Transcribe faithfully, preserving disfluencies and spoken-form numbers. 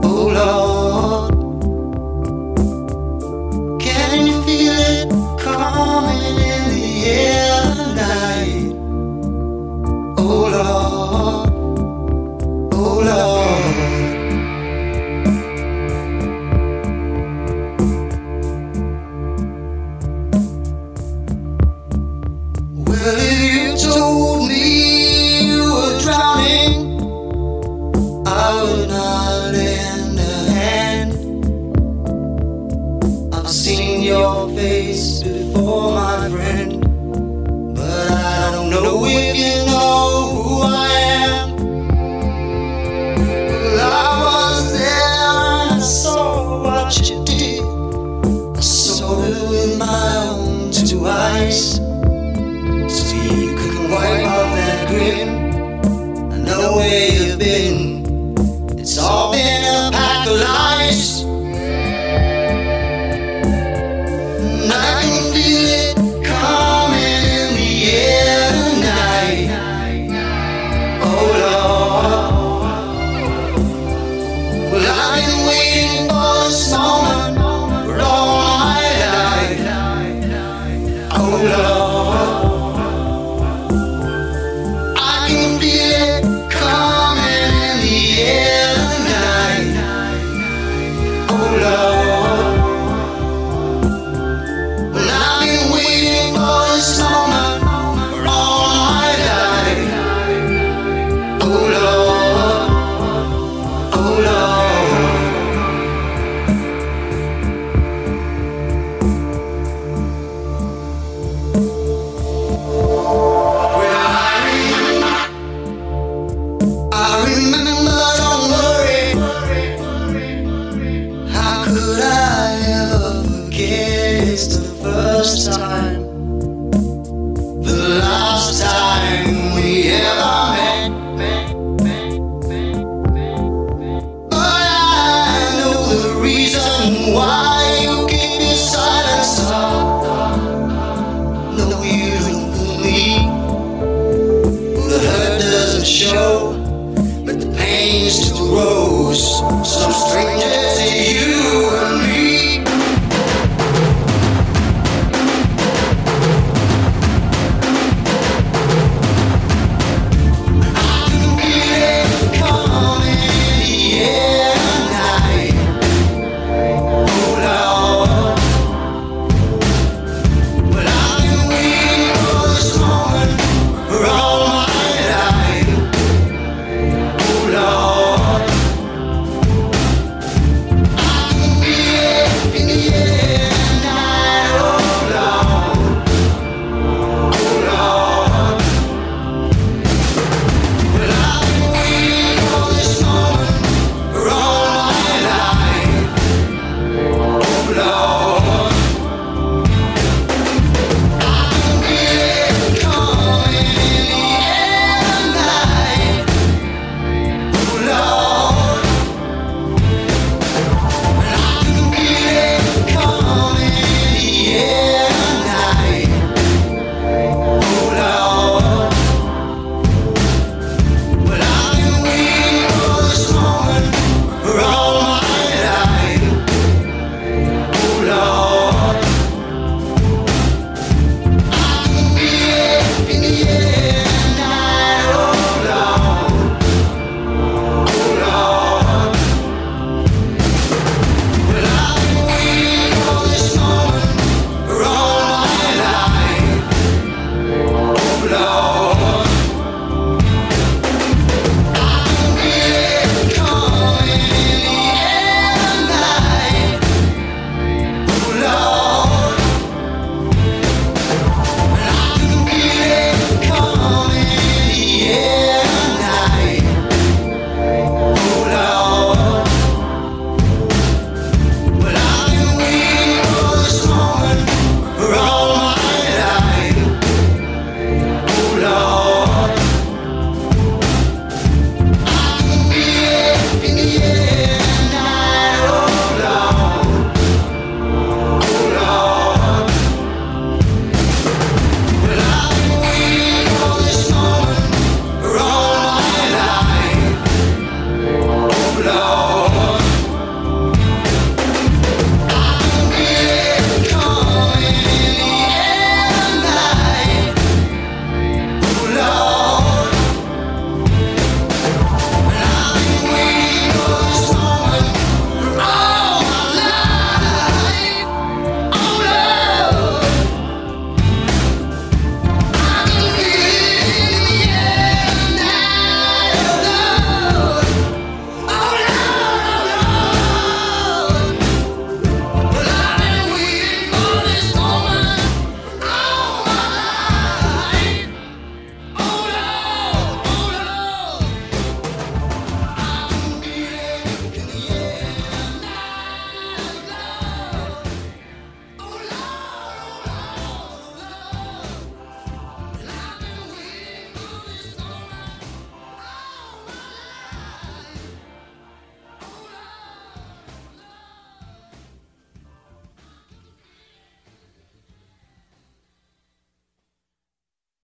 Oh Lord, can you feel it coming in the air tonight? Oh Lord, oh Lord. Well, if you told me you were drowning, I would not lend a hand. I've seen your face before, my friend, but I don't know if you know who I am. Well, I was there and I saw what you did. I saw it with my own two eyes. So you couldn't wipe off that grin. I know where you've been. It's all been a pack of lies. And I can feel it coming in the air tonight. Oh Lord, well, I've been waiting for this moment for all my life. Oh Lord, it's the first time, the last time we ever met. But I know the reason why.